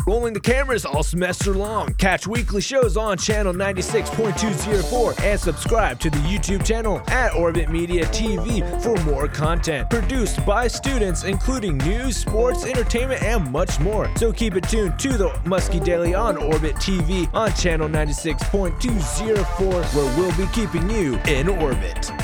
Rolling the cameras all semester long. Catch weekly shows on channel 96.204 and subscribe to the YouTube channel at Orbit Media TV for more content. Produced by students including news, sports, entertainment, and much more. So keep it tuned to the Muskie Daily on Orbit TV on channel 96.204 where we'll be keeping you in orbit.